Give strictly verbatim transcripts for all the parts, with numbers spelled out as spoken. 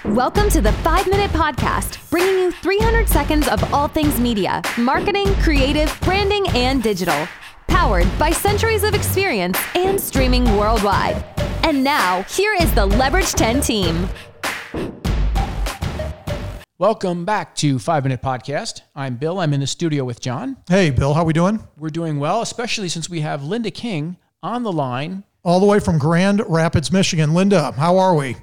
Welcome to the five minute Podcast, bringing you three hundred seconds of all things media, marketing, creative, branding, and digital. Powered by centuries of experience and streaming worldwide. And now, here is the Leverage ten team. Welcome back to five minute Podcast. I'm Bill. I'm in the studio with John. Hey, Bill. How we doing? We're doing well, especially since we have Linda King on the line. All the way from Grand Rapids, Michigan. Linda, how are we?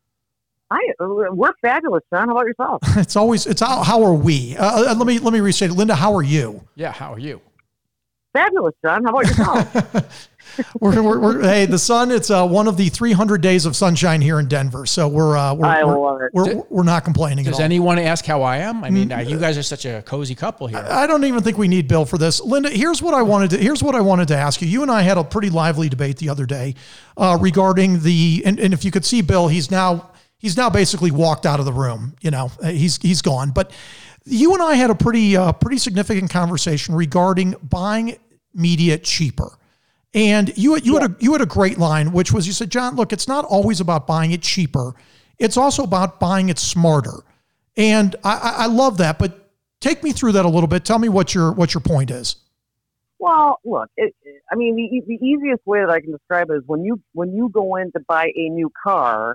Hi, we're fabulous, John. How about yourself? It's always, it's how, how are we? Uh, let me let me restate it. Linda, how are you? Yeah, how are you? Fabulous, John. How about yourself? we're, we're, we're, hey, the sun, it's uh, one of the three hundred days of sunshine here in Denver. So we're uh, we're, I we're, love it. we're, we're, we're not complaining Does at all. anyone ask how I am? I mean, uh, you guys are such a cozy couple here. I don't even think we need Bill for this. Linda, here's what I wanted to, here's what I wanted to ask you. You and I had a pretty lively debate the other day uh, regarding the, and, and if you could see Bill, he's now, he's now basically walked out of the room. You know, he's, he's gone. But you and I had a pretty, uh, pretty significant conversation regarding buying media cheaper. And you, you yeah. had a, you had a great line, which was, you said, John, look, it's not always about buying it cheaper. It's also about buying it smarter. And I, I love that, but take me through that a little bit. Tell me what your, what your point is. Well, look, it, I mean, the, the easiest way that I can describe it is when you, when you go in to buy a new car,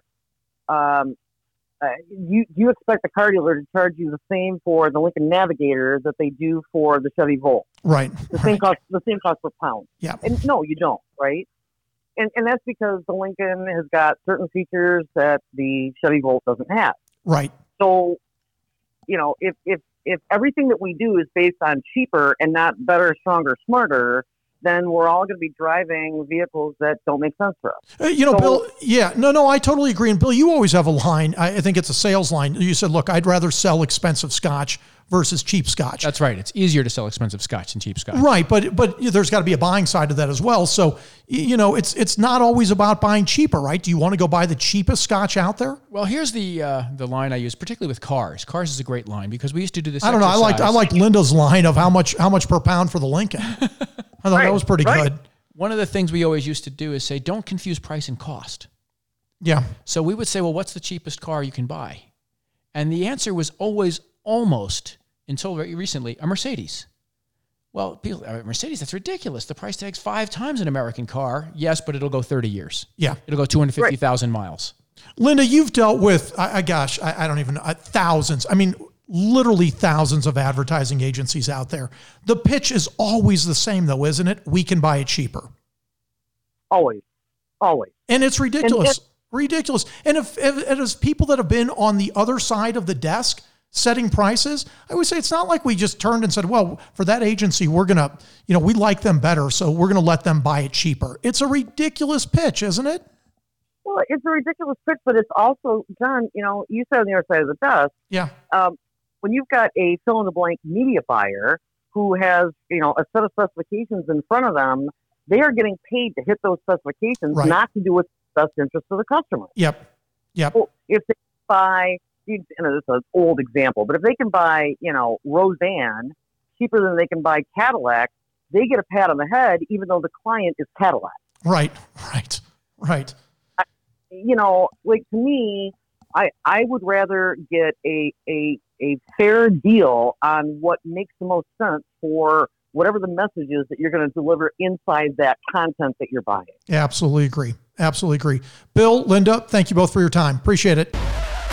um, uh, you, you expect the car dealer to charge you the same for the Lincoln Navigator that they do for the Chevy Volt. Right. The same right. cost, the same cost per pound. Yeah. And no, you don't, right? And and that's because the Lincoln has got certain features that the Chevy Volt doesn't have. Right. So, you know, if if if everything that we do is based on cheaper and not better, stronger, smarter, then we're all going to be driving vehicles that don't make sense for us. Uh, you know, so, Bill, yeah, no, no, I totally agree. And Bill, you always have a line. I, I think it's a sales line. You said, look, I'd rather sell expensive scotch versus cheap scotch. That's right. It's easier to sell expensive scotch than cheap scotch. Right. But, but there's got to be a buying side to that as well. So, you know, it's, it's not always about buying cheaper, right? Do you want to go buy the cheapest scotch out there? Well, here's the, uh, the line I use, particularly with cars. Cars is a great line because we used to do this. I don't know. I liked, I liked Linda's line of how much, how much per pound for the Lincoln. I thought right, that was pretty right. good. One of the things we always used to do is say, don't confuse price and cost. Yeah. So we would say, well, what's the cheapest car you can buy? And the answer was always almost, until very recently, a Mercedes. Well, people, a Mercedes, that's ridiculous. The price tag's five times an American car. Yes, but it'll go thirty years. Yeah. It'll go two hundred fifty thousand right. miles. Linda, you've dealt with, I, I gosh, I, I don't even know, uh, thousands. I mean, literally thousands of advertising agencies out there. The pitch is always the same though, isn't it? We can buy it cheaper. Always. Always. And it's ridiculous. And, and, ridiculous. And if, if it is people that have been on the other side of the desk setting prices, I would say it's not like we just turned and said, well, for that agency, we're going to, you know, we like them better, so we're going to let them buy it cheaper. It's a ridiculous pitch, isn't it? Well, it's a ridiculous pitch, but it's also, John, you know, you said on the other side of the desk. Yeah. Um, when you've got a fill-in-the-blank media buyer who has, you know, a set of specifications in front of them, they are getting paid to hit those specifications, right. not to do what's in the best interest of the customer. Yep. Yep. Well, if they buy, you know, this is an old example, but if they can buy, you know, Roseanne cheaper than they can buy Cadillac, they get a pat on the head, even though the client is Cadillac. Right. Right. Right. I, you know, like to me, I, I would rather get a, a a fair deal on what makes the most sense for whatever the message is that you're going to deliver inside that content that you're buying. Absolutely agree. Absolutely agree. Bill, Linda, thank you both for your time. Appreciate it.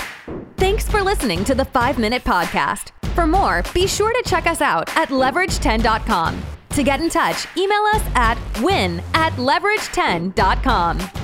Thanks for listening to the five minute Podcast. For more, be sure to check us out at leverage ten dot com. To get in touch, email us at win at leverage ten dot com.